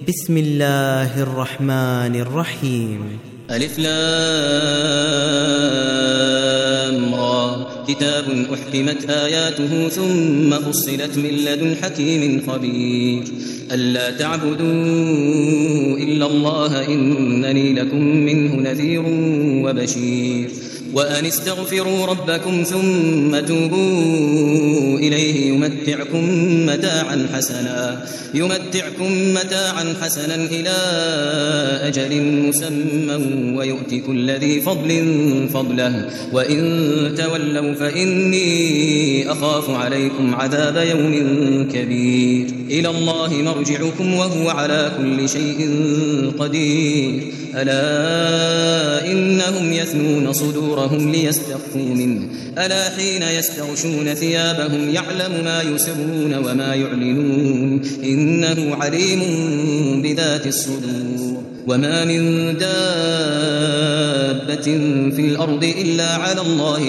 بسم الله الرحمن الرحيم. ألف لام را كتاب أحكمت آياته ثم فصلت من لدن حكيم خبير ألا تعبدوا إلا الله إنني لكم منه نذير وبشير وأن استغفروا ربكم ثم توبوا إليه يمتعكم متاعا حسنا إلى أجل مسمى ويؤتي كل ذي فضل فضله وإن تولوا فإني أخاف عليكم عذاب يوم كبير إلى الله مرجعكم وهو على كل شيء قدير ألا إنهم يثنون صدورهم ليستخفوا منه ألا حين يستغشون ثيابهم يعلم ما يسرون وما يعلنون إنه عليم بذات الصدور وما من دابة في الأرض إلا على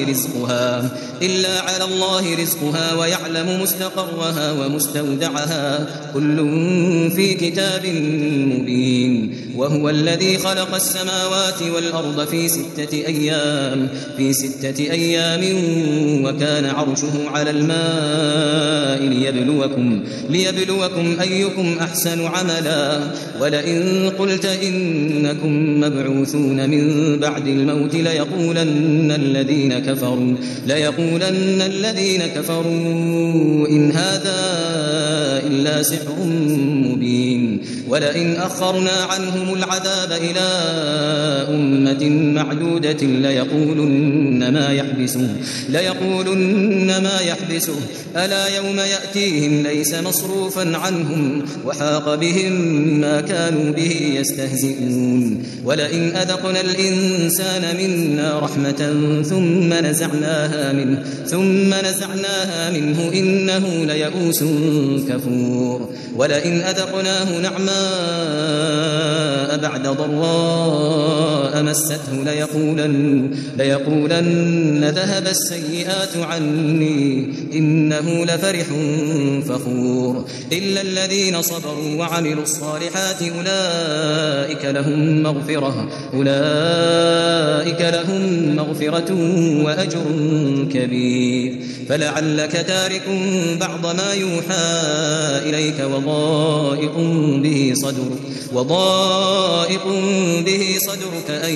الله رزقها ويعلم مستقرها ومستودعها كل في كتاب مبين وهو الذي خلق السماوات والأرض في ستة أيام وكان عرشه على الماء ليبلوكم أيكم أحسن عملا ولئن قلت إنكم مبعوثون من بعد الموت ليقولن الذين كفروا إن هذا إلا سحر مبين ولئن أخرنا عنهم العذاب إلى أمة معدودة ليقولن ما يحبسه ألا يوم يأتيهم ليس مصروفا عنهم وحاق بهم ما كانوا به يستهزئون ولئن أذقنا الإنسان منا رحمة ثم نزعناها منه إنه ليئوس كفور ولئن أذقناه نعماء بعد ضراء مسته ليقولن ذهب السيئات عني إنه لفرح فخور إلا الذين صبروا وعملوا الصالحات أولئك لهم مغفرة وأجر كبير فلعلك تارك بعض ما يوحى إليك وضائق به صدرك أن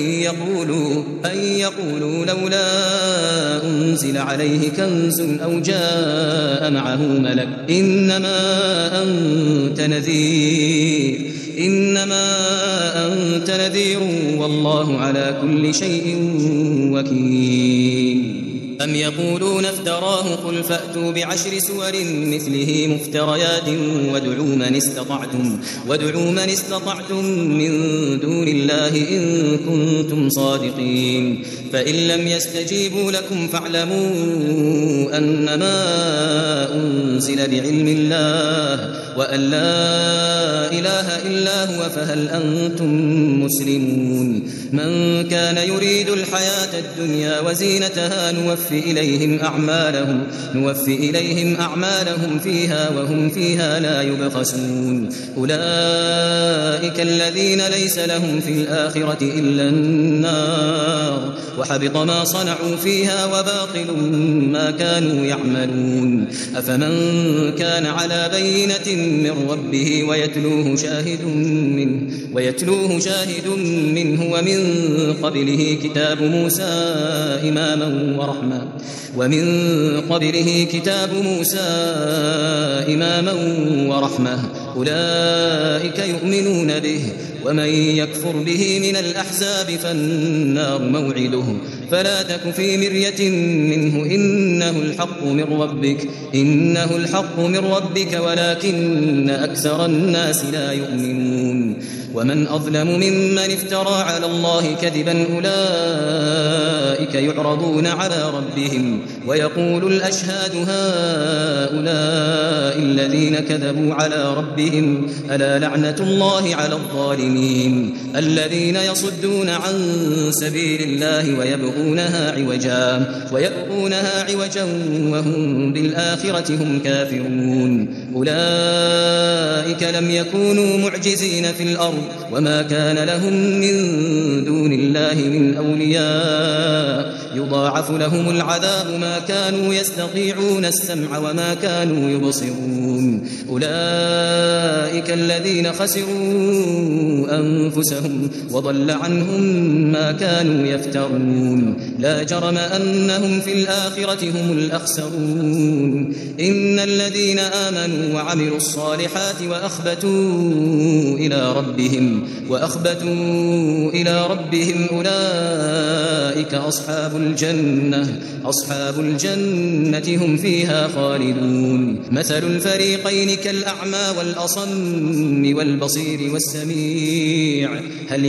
يقولوا لولا أنزل عليه كنز أو جاء معه ملك إنما أنت نذير والله على كل شيء وكيل أم يقولون افتراه قل فأتوا بعشر سور مثله مفتريات وادعوا من استطعتم من دون الله إن كنتم صادقين فإن لم يستجيبوا لكم فاعلموا أنما أنزل بعلم الله وأن لا إله إلا هو فهل أنتم مسلمون من كان يريد الحياة الدنيا وزينتها نوفي إليهم أعمالهم فيها وهم فيها لا يبخسون أولئك الذين ليس لهم في الآخرة إلا النار وحبط ما صنعوا فيها وباطل ما كانوا يعملون أفمن كان على بينة من ربه ويتلوه شاهد منه ومن قبله كتاب موسى إماما ورحمة أولئك يؤمنون به ومن يكفر به من الأحزاب فالنار موعده فلا تك في مرية منه إنه الحق من ربك ولكن أكثر الناس لا يؤمنون ومن أظلم ممن افترى على الله كذبا أولئك يعرضون على ربهم ويقول الأشهاد هؤلاء الذين كذبوا على ربهم ألا لعنة الله على الظالمين الظالمين الذين يصدون عن سبيل الله ويبغونها عوجا وهم بالآخرة هم كافرون أولئك لم يكونوا معجزين في الأرض وما كان لهم من دون الله من أولياء يضاعف لهم العذاب ما كانوا يستطيعون السمع وما كانوا يبصرون أولئك الذين خسروا أنفسهم وضل عنهم ما كانوا يفترون لا جرم أنهم في الآخرة هم الأخسرون إن الذين آمنوا وعملوا الصالحات وأخبتوا إلى ربهم أولئك أصحاب الجنة هم فيها خالدون مثل الفريقين كالأعمى والأصم والبصير والسميع هل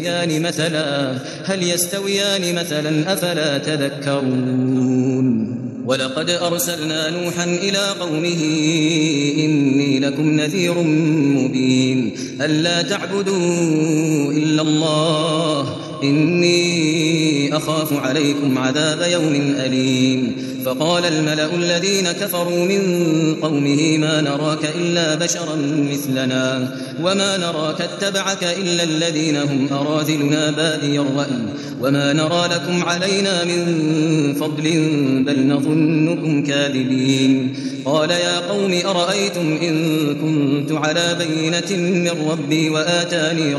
يستويان مثلا أفلا تذكرون ولقد أرسلنا نوحا إلى قومه إني لكم نذير مبين ألا تعبدوا إلا الله إني أخاف عليكم عذاب يوم أليم فقال الملأ الذين كفروا من قومه ما نراك إلا بشرا مثلنا وما نراك اتبعك إلا الذين هم أراذلنا بادي الرأي وما نرى لكم علينا من فضل بل نظنكم كاذبين قال يا قوم أرأيتم إن كنت على بينة من ربي وآتاني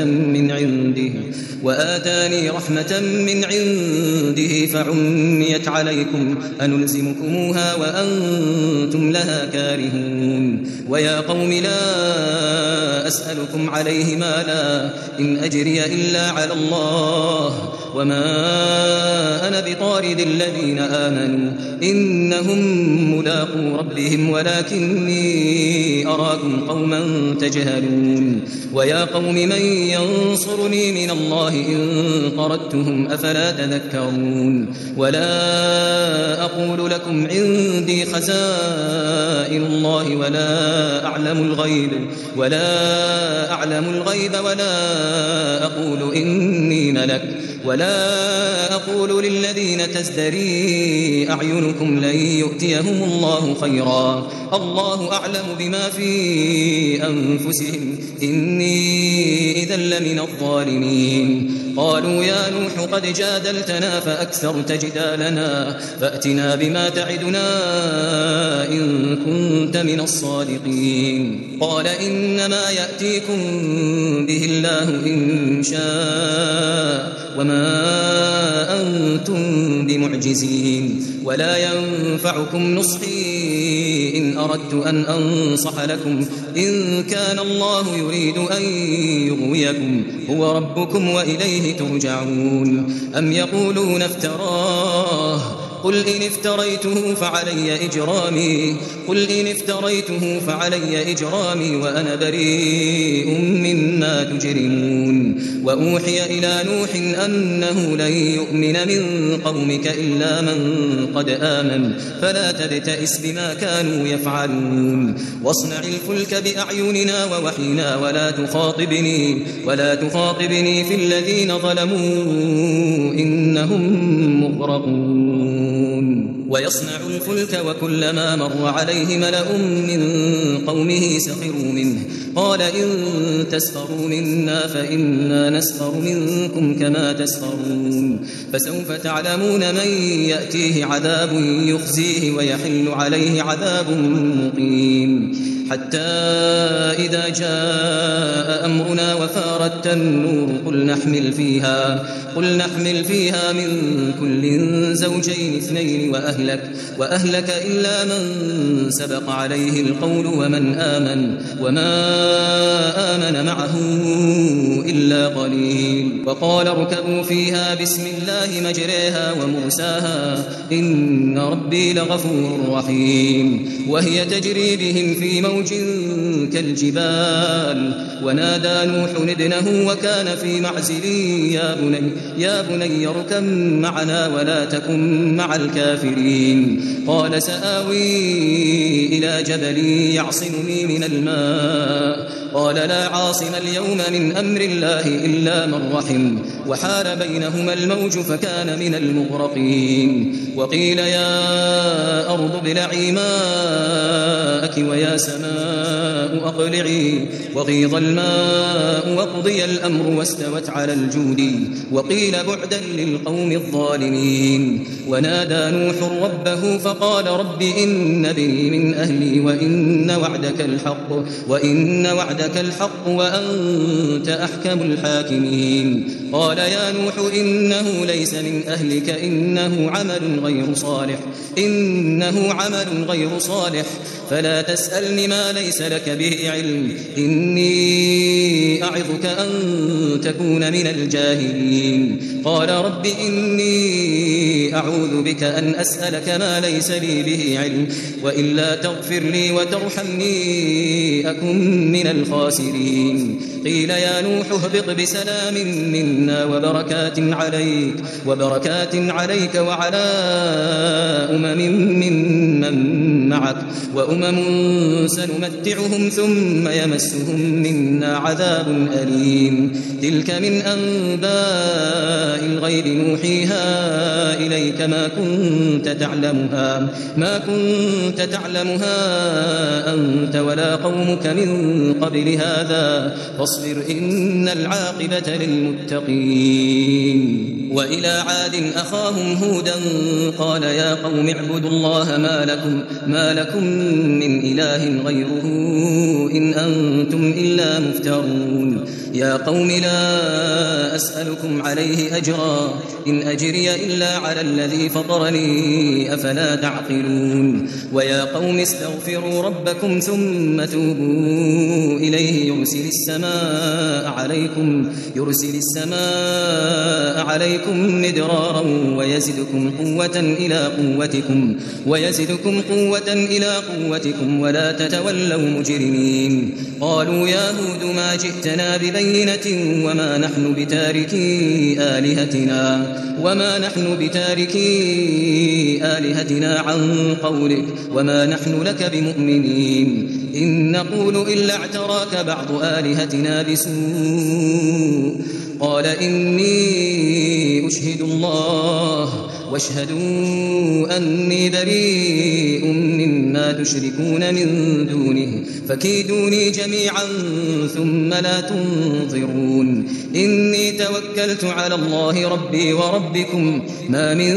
رحمة من عنده فعميت عليكم أنلزمكموها وأنتم لها كارهون ويا قوم لا أسألكم عليه مالا إن أجري إلا على الله وما أنا بطارد الذين آمنوا إنهم ملاقو ربهم ولكني أراكم قوما تجهلون ويا قوم من ينصرني من الله إن طردتهم أفلا تذكرون ولا أقول لكم عندي خزائن الله ولا أعلم الغيب ولا أقول إني ملك ولا أقول للذين تزدري أعينكم لن يؤتيهم الله خيرا الله أعلم بما في أنفسهم إني إذا لمن الظالمين قالوا يا نوح قد جادلتنا فأكثرت جدالنا فأتنا بما تعدنا إن كنت من الصادقين قال إنما يأتيكم به الله إن شاء وما أنتم بمعجزين ولا ينفعكم نصحي إن أردت أن أنصح لكم إن كان الله يريد أن يغويكم هو ربكم وإليه ترجعون أم يقولون افتراه قل إن افتريته فعلي إجرامي وأنا بريء مما تجرمون وأوحي إلى نوح أنه لن يؤمن من قومك إلا من قد آمن فلا تبتئس بما كانوا يفعلون واصنع الفلك بأعيننا ووحينا ولا تخاطبني في الذين ظلموا إنهم مغرقون ويصنع الفلك وكلما مر عليه ملأ من قومه سخروا منه قال إن تسخروا منا فإنا نسخر منكم كما تسخرون فسوف تعلمون من يأتيه عذاب يخزيه ويحل عليه عذاب مقيم حتى إذا جاء أمرنا وفارت النور قل نحمل فيها من كل زوجين اثنين وأهلك إلا من سبق عليه القول وما آمن معه إلا قليل وقال اركبوا فيها بسم الله مجريها ومرساها إن ربي لغفور رحيم وهي تجري بهم في موج كالجبال ونادى نوح ابنه وكان في معزل يا بني اركب معنا ولا تكن مع الكافرين قال سآوي إلى جبل يعصمني من الماء قال لا عاصم اليوم من أمر الله إلا من رحم وحال بينهما الموج فكان من المغرقين وقيل يا أرض ابلعي ماءك ويا سماء أقلعي وغيض الماء وقضي الأمر واستوت على الجود وقيل بعدا للقوم الظالمين ونادى نوح ربه فقال رب إن ابني من أهلي وإن وعدك الحق وأنت أحكم الحاكمين قال يا نوح إنه ليس من أهلك إنه عمل غير صالح فلا تسألني ما ليس لك به علم إني أعظك أن تكون من الجاهلين قال رب إني أعوذ بك أن أسألك ما ليس لي به علم وإلا تغفر لي وترحمني أكن من الخاسرين قيل يا نوح اهبط بسلام منا وبركات عليك وعلى ممن معك وأمم سنمتعهم ثم يمسهم منا عذاب أليم تلك من أنباء الغيب نوحيها إليك ما كنت تعلمها أنت ولا قومك من قبل هذا فاصبر إن العاقبة للمتقين وإلى عاد أخاهم هودا قال يا قوم اعبدوا الله ما لكم من إله غيره إن أنتم إلا مفترون يا قوم لا أسألكم عليه أجرا إن أجري إلا على الذي فطرني أفلا تعقلون ويا قوم استغفروا ربكم ثم توبوا إليه يرسل السماء عليكم مدرارا ويزدكم قوة إلى قوتكم ولا تتولوا مجرمين قالوا يا هود ما جئتنا ببينة وما نحن بتاركي آلهتنا عن قولك وما نحن لك بمؤمنين إن نقول إلا اعتراك بعض آلهتنا بسوء قال إني أشهد الله واشهدوا أني بريء مما تشركون من دونه فكيدوني جميعا ثم لا تنظرون إني توكلت على الله ربي وربكم ما من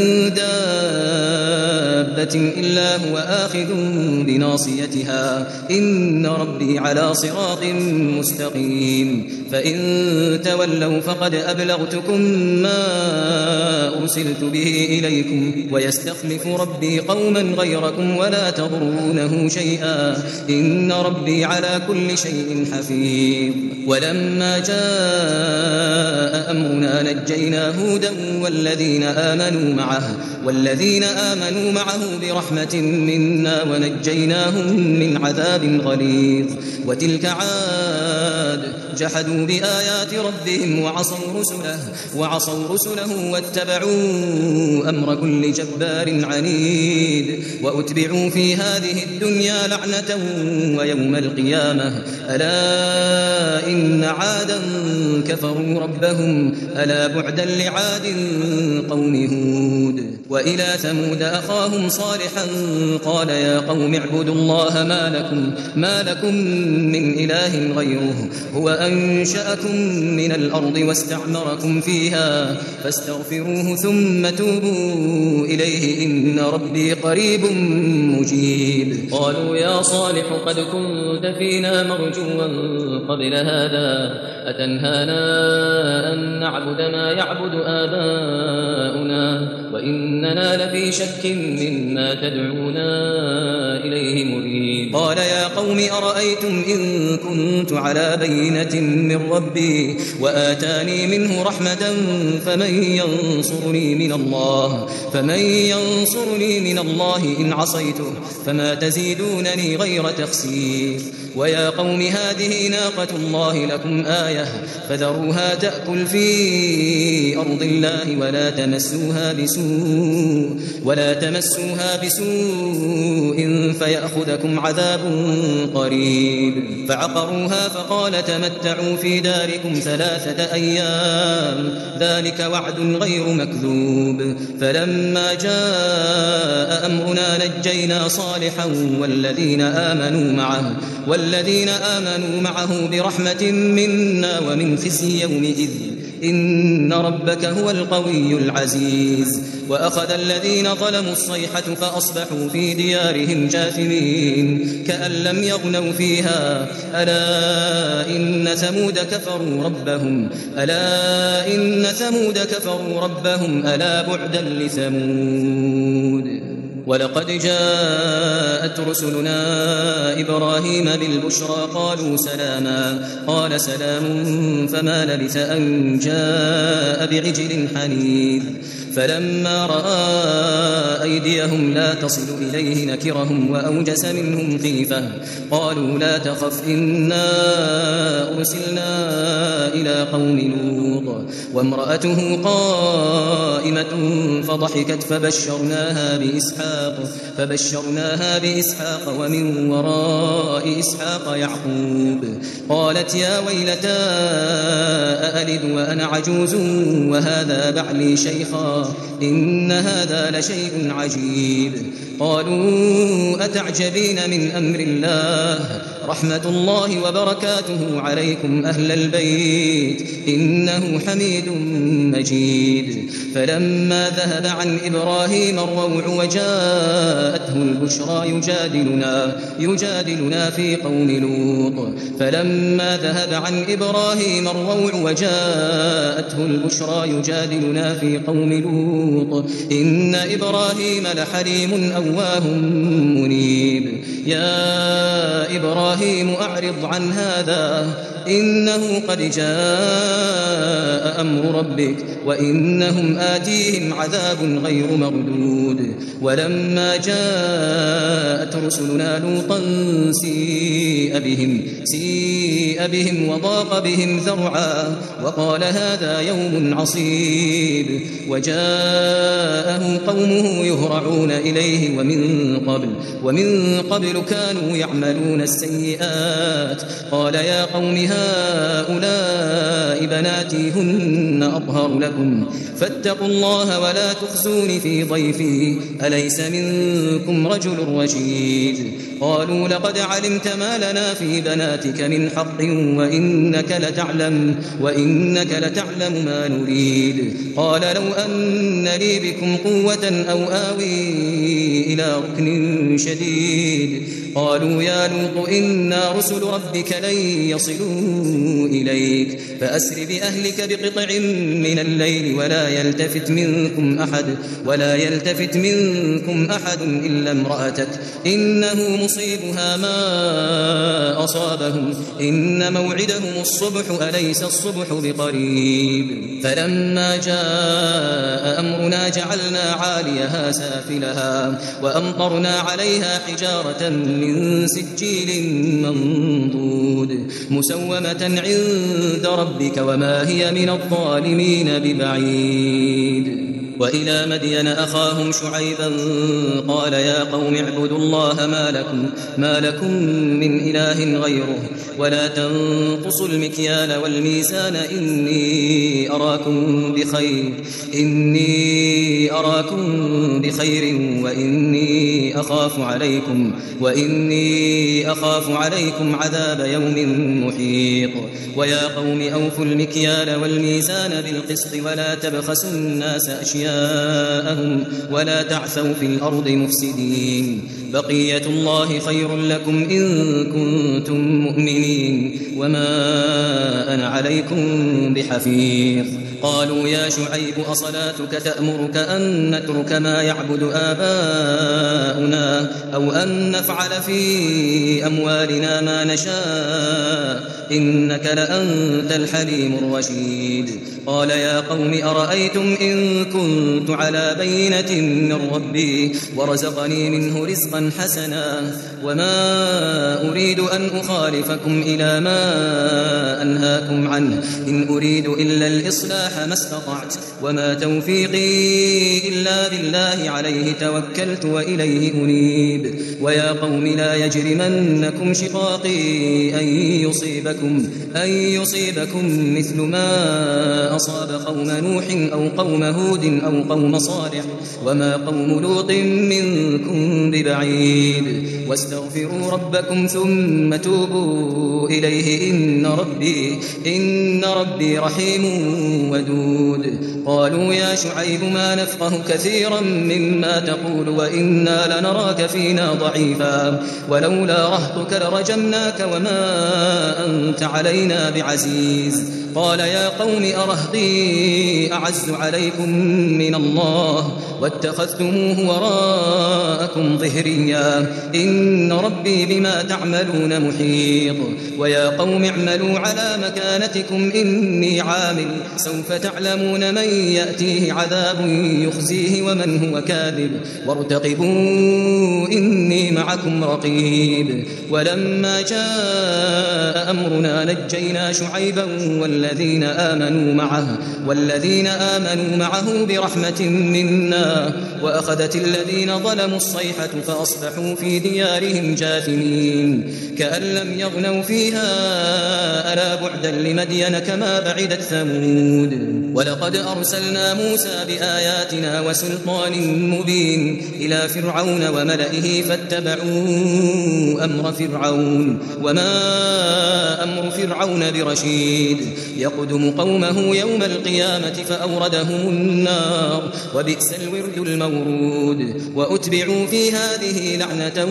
دابة إلا هو آخذ بناصيتها إن ربي على صراط مستقيم فإن تولوا فقد أبلغتكم ما أرسلت به إليكم ويستخلف ربي قوما غيركم ولا تضرونه شيئا إن ربي على كل شيء حفيظ ولما جاء أمرنا نجينا هودا والذين آمنوا معه برحمة منا ونجيناهم من عذاب غليظ وتلك عاد جحدوا بآيات ربهم وعصوا رسله واتبعوا أمر كل جبار عنيد وأتبعوا في هذه الدنيا لعنة ويوم القيامة ألا إن عادا كفروا ربهم ألا بعدا لعاد قوم هود وإلى ثمود أخاهم صالحا قال يا قوم اعبدوا الله ما لكم من إله غيره هو أنشأكم من الأرض واستعمركم فيها فاستغفروه ثم توبوا إليه إن ربي قريب مجيب قالوا يا صالح قد كنت فينا مرجوا قبل هذا أتنهانا أن نعبد ما يعبد آباؤنا وإننا لفي شك مما تدعونا إليه مريب. قال يا قوم أرأيتم إن كنت على بينة من ربي وآتاني منه رحمة فمن ينصرني من الله إن عصيته فما تزيدونني غير تخسير. ويا قوم هذه ناقة الله لكم آية فذروها تأكل في أرض الله ولا تمسوها بسوء فيأخذكم عذاب قريب. فعقروها فقال تمتعوا في داركم 3 أيام ذلك وعد غير مكذوب. فلما جاء أمرنا نجينا صالحا والذين آمنوا معه برحمة منا ومن خزي يومئذ إن ربك هو القوي العزيز. وأخذ الذين ظلموا الصيحة فأصبحوا في ديارهم جاثمين كأن لم يغنوا فيها ألا إن ثمود كفروا ربهم ألا بعدا لثمود. ولقد جاءت رسلنا إبراهيم بالبشرى قالوا سلاما قال سلام فما لبث أن جاء بعجل حنيذ. فلما رأى أيديهم لا تصل إليه نكرهم وأوجس منهم خيفة قالوا لا تخف إنا أرسلنا إلى قوم لوط وامرأته قائمة فضحكت فبشرناها بإسحاق ومن وراء إسحاق يعقوب. قالت يا ويلتى أألد وأنا عجوز وهذا بعلي شيخا إن هذا لشيء عجيب. قالوا أتعجبين من أمر الله رحمة الله وبركاته عليكم أهل البيت إنه حميد مجيد. فلما ذهب عن إبراهيم الروع وجاءته البشرى يجادلنا في قوم لوط. فلما ذهب عن إبراهيم الروع وجاءته البشرى يجادلنا في قوم لوط إن إبراهيم لحليم أواه منيب. يا إبراهيم أعرض عن هذا إنه قد جاء أمر ربك وإنهم آتيهم عذاب غير مردود. ولما جاءت رسلنا لوطا سيء بهم وضاق بهم ذرعا وقال هذا يوم عصيب. وجاءه قومه يهرعون إليه ومن قبل كانوا يعملون السيئات. قال يا قوم هؤلاء بناتي هن أطهر لكم فاتقوا الله ولا تخزوني في ضيفي أليس منكم رجل رشيد. قالوا لقد علمت ما لنا في بناتك من حق وإنك لتعلم ما نريد. قال لو أن لي بكم قوة أو آوي إلى ركن شديد. قالوا يا لوط إنا رسل ربك لن يصلوا إليك فأسر بأهلك بقطع من الليل ولا يلتفت منكم أحد إلا امرأتك إنه مصيبها ما أصابهم إن موعدهم الصبح أليس الصبح بقريب. فلما جاء أمرنا جعلنا عاليها سافلها وأمطرنا عليها حجارة من سجيل منضود مسومة عند ربك وما هي من الظالمين ببعيد. وإلى مدين أخاهم شعيبا قال يا قوم اعبدوا الله ما لكم من إله غيره ولا تنقصوا المكيال والميزان إني أراكم بخير وإني أخاف عليكم عذاب يوم محيط. ويا قوم أوفوا المكيال والميزان بالقسط ولا تبخسوا الناس أشياءهم ولا تعثوا في الأرض مفسدين. بقية الله خير لكم إن كنتم مؤمنين وما أنا عليكم بحفيظ قالوا يا شعيب أصلاتك تأمرك أن نترك ما يعبد آباؤنا أو أن نفعل في أموالنا ما نشاء إنك لأنت الحليم الرشيد قال يا قوم أرأيتم إن كنت على بينة من ربي ورزقني منه رزقا حسنا وما أريد أن أخالفكم إلى ما أنهاكم عنه إن أريد إلا الإصلاح ما استطعت وما توفيقي إلا بالله عليه توكلت وإليه أنيب ويا قوم لا يجرمنكم شقاقي أن يصيبكم مثل ما أصاب قوم نوح أو قوم هود أو قوم صالح وما قوم لوط منكم ببعيد واستغفروا ربكم ثم توبوا إليه إن ربي رحيم ودود قالوا يا شعيب ما نفقه كثيرا مما تقول وإنا لنراك فينا ضعيفا ولولا رهطك لرجمناك وما أنت علينا بعزيز قال يا قوم أرهطي أعز عليكم من الله واتخذتموه وراءكم ظهريا إن ربي بما تعملون محيط ويا قوم اعملوا على مكانتكم إني عامل سوف تعلمون من يأتيه عذاب يخزيه ومن هو كاذب وارتقبوا إني معكم رقيب ولما جاء أمرنا نجينا شعيبا والذين آمنوا معه برحمة منا وأخذت الذين ظلموا الصيحة فأصبحوا في ديارهم جاثمين كأن لم يغنوا فيها ألا بعدا لمدين كما بعدت ثمود ولقد أرسلنا موسى بآياتنا وسلطان مبين إلى فرعون وملئه فاتبعوا أمر فرعون وما أمر فرعون برشيد يقدم قومه يوم القيامة فأوردهم النار وبئس الورد المورود وأتبعوا في هذه لعنة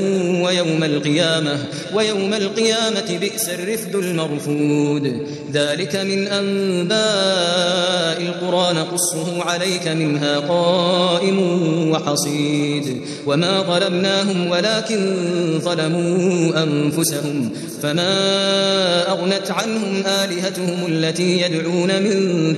ويوم القيامة بئس الرفد المرفود ذلك من أنباء القرى نقصه عليك منها قائم وحصيد وما ظلمناهم ولكن ظلموا أنفسهم فما أغنت عنهم آلهتهم التي يدعون من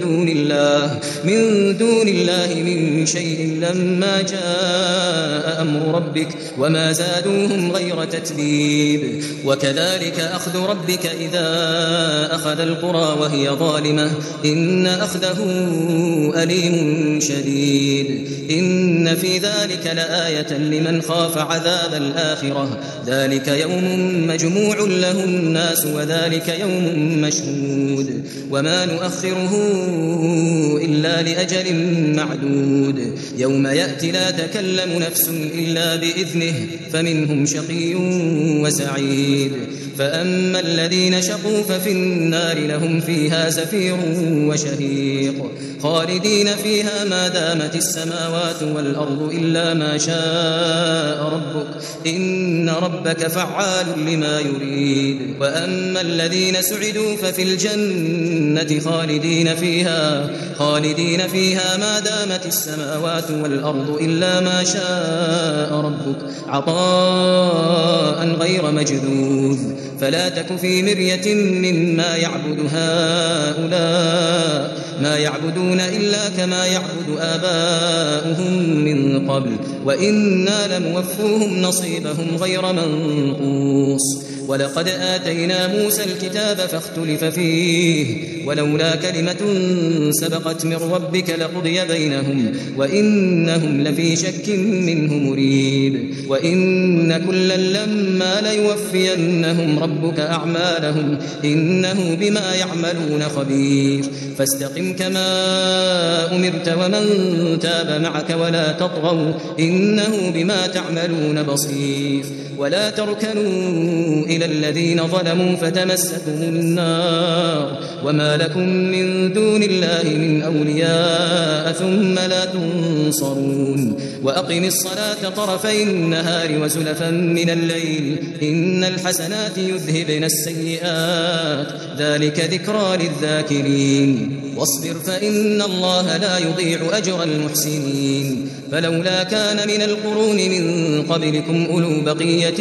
دون الله من شيء لما جاء أمر ربك وما زادوهم غير تتبيب وكذلك أخذ ربك إذا أخذ القرى وهي ظالمة إن أخذه أليم شديد إن في ذلك لآية لمن خاف عذاب الآخرة ذلك يوم مجموع له الناس وذلك يوم مشهود وما نؤخره إلا لأجل معدود يوم يأتي لا تكلم نفس إلا بإذنه فمنهم شقي وسعيد فأما الذين شقوا ففي النار لهم فيها زفير وشهيق خالدين فيها ما دامت السماوات والأرض إلا ما شاء ربك إن ربك فعال لما يريد وأما الذين سعدوا ففي الجنة خالدين فيها ما دامت السماوات والأرض إلا ما شاء ربك عطاء غير مجذوذ فلا تك في مرية مما يعبد هؤلاء ما يعبدون إلا كما يعبد آباؤهم من قبل وإنا لموفوهم نصيبهم غير منقوص ولقد آتينا موسى الكتاب فاختلف فيه ولولا كلمة سبقت من ربك لقضي بينهم وإنهم لفي شك منه مريب وإن كلا لما ليوفينهم ربك أعمالهم إنه بما يعملون خبير فاستقم كما أمرت ومن تاب معك ولا تطغوا إنه بما تعملون بصير ولا تركنوا إلى الذين ظلموا فتمسكهم النار وما وما لكم من دون الله من أولياء ثم لا تنصرون وأقم الصلاة طرفي النهار وزلفا من الليل إن الحسنات يذهبن السيئات ذلك ذكرى للذاكرين واصبر فإن الله لا يضيع أجر المحسنين فلولا كان من القرون من قبلكم أولو بقية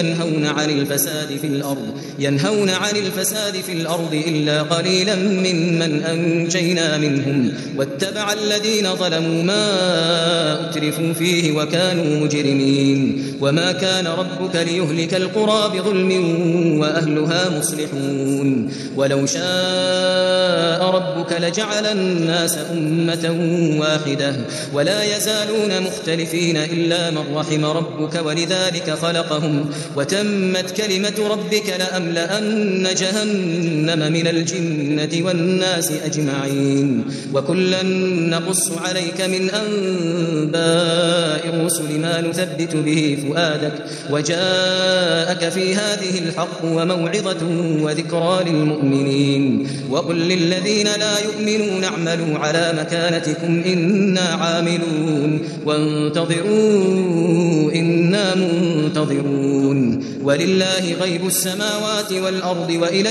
ينهون عن الفساد في الأرض إلا قليلا ممن أنجينا منهم واتبع الذين ظلموا ما أترفوا فيه وكانوا مجرمين وما كان ربك ليهلك القرى بظلم وأهلها مصلحون ولو شاء ربك لجعل الناس أمة واحدة ولا يزالون مختلفين إلا من رحم ربك ولذلك خلقهم وتمت كلمة ربك لأملأن جهنم من الجنة والناس أجمعين وكلا نقص عليك من أنباء الرسل ما نثبت به فؤادك وجاءك في هذه الحق وموعظة وذكرى للمؤمنين وقل للذين لا يؤمنون اعملوا على مكانتكم إنا عاملون وانتظروا إنا منتظرون ولله غيب السماوات والأرض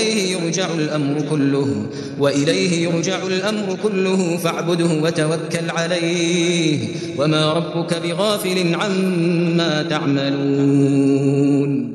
وإليه يرجع الأمر كله فاعبده وتوكل عليه وما ربك بغافل عما تعملون